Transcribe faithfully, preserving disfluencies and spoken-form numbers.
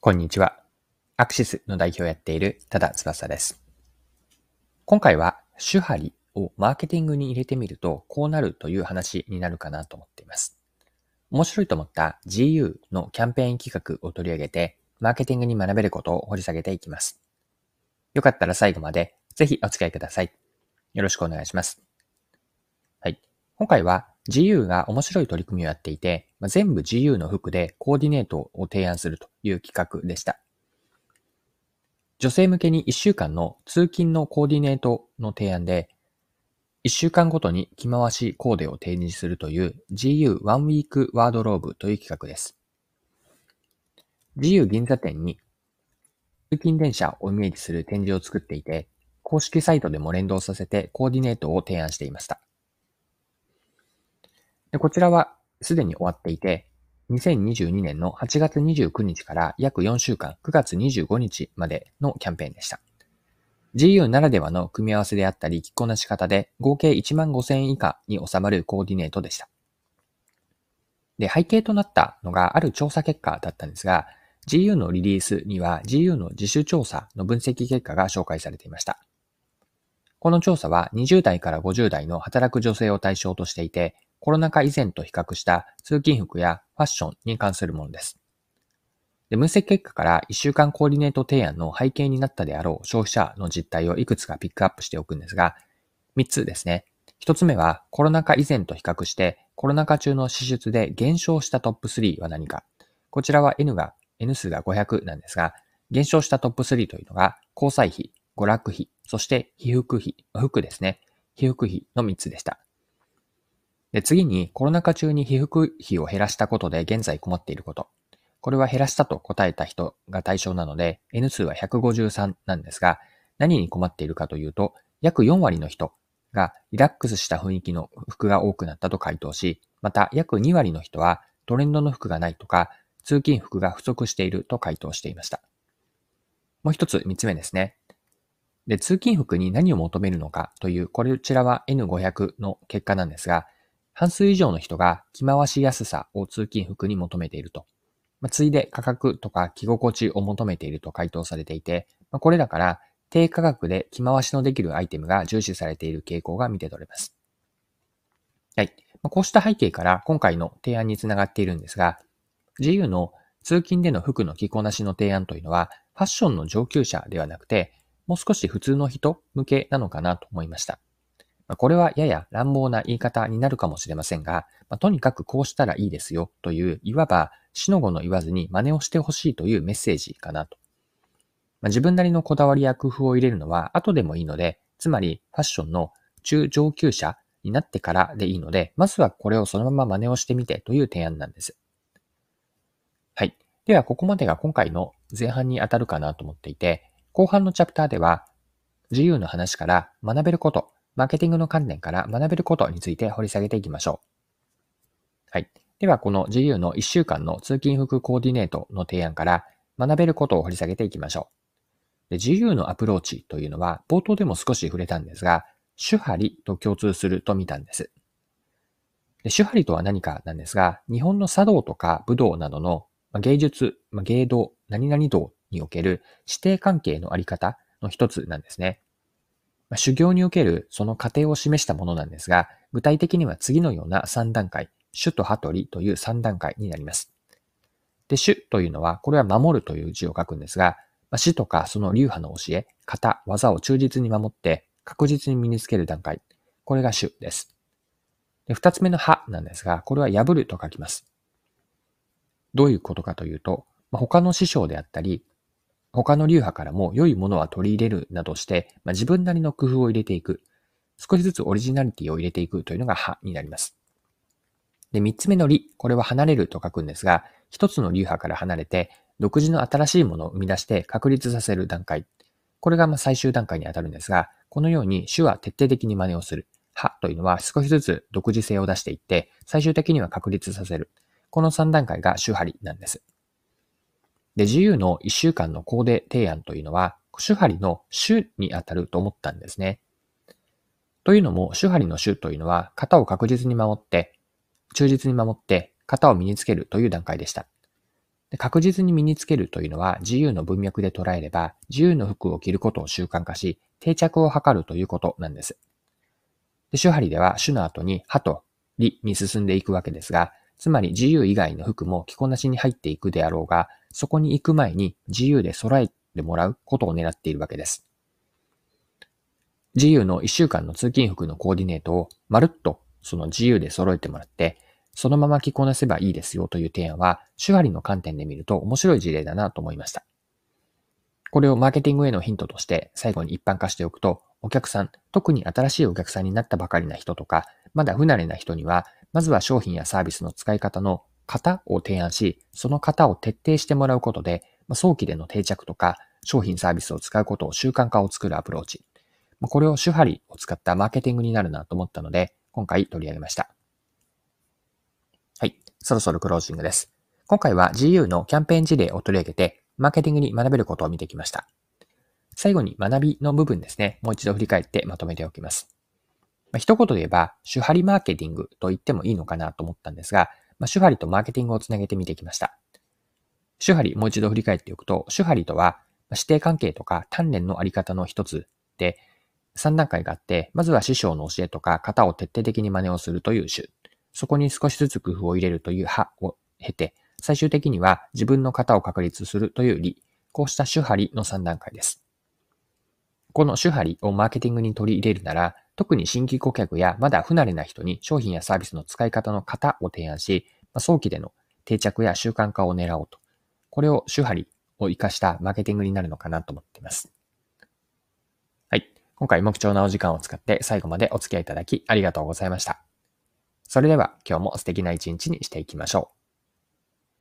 こんにちは。アクシスの代表をやっている多田翼です。今回は手張りをマーケティングに入れてみるとこうなるという話になるかなと思っています。面白いと思った ジーユー のキャンペーン企画を取り上げてマーケティングに学べることを掘り下げていきます。よかったら最後までぜひお付き合いください。よろしくお願いします。はい。今回は ジーユー が面白い取り組みをやっていて、まあ、全部 ジーユー の服でコーディネートを提案するという企画でした。女性向けにいっしゅうかんの通勤のコーディネートの提案で、いっしゅうかんごとに着回しコーデを提示するという ジーユー ワンウィークワードローブという企画です。ジーユー 銀座店に通勤電車をイメージする展示を作っていて、公式サイトでも連動させてコーディネートを提案していました。でこちらはすでに終わっていて、にせんにじゅうにねんのはちがつにじゅうくにちから約よんしゅうかん、くがつにじゅうごにちまでのキャンペーンでした。ジーユー ならではの組み合わせであったり着こなし方で合計いちまんごせんえん以下に収まるコーディネートでした。で、背景となったのがある調査結果だったんですが、ジーユー のリリースには ジーユー の自主調査の分析結果が紹介されていました。この調査はにじゅうだいからごじゅうだいの働く女性を対象としていて、コロナ禍以前と比較した通勤服やファッションに関するものです。で分析結果からいっしゅうかんコーディネート提案の背景になったであろう消費者の実態をいくつかピックアップしておくんですが、みっつですね。ひとつめはコロナ禍以前と比較してコロナ禍中の支出で減少したトップスリーは何か。こちらは N が、N 数がごひゃくなんですが、減少したトップスリーというのが交際費、娯楽費、そして被服費、服ですね。被服費のみっつでした。で次にコロナ禍中に被服費を減らしたことで現在困っていること。これは減らしたと答えた人が対象なので N 数はひゃくごじゅうさんなんですが、何に困っているかというと、約よんわりの人がリラックスした雰囲気の服が多くなったと回答し、また約にわりの人はトレンドの服がないとか、通勤服が不足していると回答していました。もう一つ三つ目ですね。で、通勤服に何を求めるのかという、こちらは エヌごひゃく の結果なんですが、半数以上の人が着回しやすさを通勤服に求めていると。まあ、ついで価格とか着心地を求めていると回答されていて、まあ、これらから低価格で着回しのできるアイテムが重視されている傾向が見て取れます。はい。まあ、こうした背景から今回の提案につながっているんですが、ジーユー の通勤での服の着こなしの提案というのは、ファッションの上級者ではなくて、もう少し普通の人向けなのかなと思いました。まあ、これはやや乱暴な言い方になるかもしれませんが、まあ、とにかくこうしたらいいですよという、いわば死の子の言わずに真似をしてほしいというメッセージかなと。まあ、自分なりのこだわりや工夫を入れるのは後でもいいので、つまりファッションの中上級者になってからでいいので、まずはこれをそのまま真似をしてみてという提案なんです。はい。では、ここまでが今回の前半に当たるかなと思っていて、後半のチャプターでは、自由の話から学べること、マーケティングの観点から学べることについて掘り下げていきましょう。はい。では、この ジーユー のいっしゅうかんの通勤服コーディネートの提案から学べることを掘り下げていきましょう。で ジーユー のアプローチというのは、冒頭でも少し触れたんですが、手張りと共通すると見たんです。で手張りとは何かなんですが、日本の茶道とか武道などの芸術、芸道、何々道における師弟関係のあり方の一つなんですね。修行におけるその過程を示したものなんですが、具体的には次のようなさんだんかい、主と羽鳥というさんだんかいになります。で、主というのは、これは守るという字を書くんですが、師とかその流派の教え、型、技を忠実に守って確実に身につける段階。これが主です。で、二つ目の派なんですが、これは破ると書きます。どういうことかというと、他の師匠であったり、他の流派からも良いものは取り入れるなどして、まあ、自分なりの工夫を入れていく。少しずつオリジナリティを入れていくというのが派になります。で、三つ目の理。これは離れると書くんですが、一つの流派から離れて、独自の新しいものを生み出して確立させる段階。これがまあ最終段階にあたるんですが、このように主は徹底的に真似をする。派というのは少しずつ独自性を出していって、最終的には確立させる。このさんだんかいが主張りなんです。で、ジーユー のいっしゅうかんのコーデ提案というのは、主張りの主にあたると思ったんですね。というのも、主張りの主というのは、型を確実に守って、忠実に守って、型を身につけるという段階でした。 で、確実に身につけるというのは自由の文脈で捉えれば、自由の服を着ることを習慣化し、定着を図るということなんです。で、手張りでは主の後にはとりに進んでいくわけですが、つまり自由以外の服も着こなしに入っていくであろうが、そこに行く前に自由で揃えてもらうことを狙っているわけです。自由のいっしゅうかんの通勤服のコーディネートをまるっとその自由で揃えてもらって、そのまま着こなせばいいですよという提案は、手張りの観点で見ると面白い事例だなと思いました。これをマーケティングへのヒントとして最後に一般化しておくと、お客さん、特に新しいお客さんになったばかりな人とか、まだ不慣れな人には、まずは商品やサービスの使い方の型を提案し、その型を徹底してもらうことで、早期での定着とか、商品サービスを使うことを習慣化を作るアプローチ。これを手張りを使ったマーケティングになるなと思ったので、今回取り上げました。はい、そろそろクロージングです。今回は ジーユー のキャンペーン事例を取り上げて、マーケティングに学べることを見てきました。最後に学びの部分ですね、もう一度振り返ってまとめておきます。まあ、一言で言えば、手張りマーケティングと言ってもいいのかなと思ったんですが、まあ、手張りとマーケティングをつなげてみてきました。手張り、もう一度振り返っておくと、手張りとは、師弟関係とか鍛錬のあり方の一つで、さん段階があって、まずは師匠の教えとか型を徹底的に真似をするという種。そこに少しずつ工夫を入れるという派を経て、最終的には自分の型を確立するという理。こうした手張りのさん段階です。この手張りをマーケティングに取り入れるなら、特に新規顧客やまだ不慣れな人に商品やサービスの使い方の型を提案し、早期での定着や習慣化を狙おうと。これを手張りを活かしたマーケティングになるのかなと思っています。はい。今回も貴重なお時間を使って最後までお付き合いいただきありがとうございました。それでは今日も素敵な一日にしていきましょう。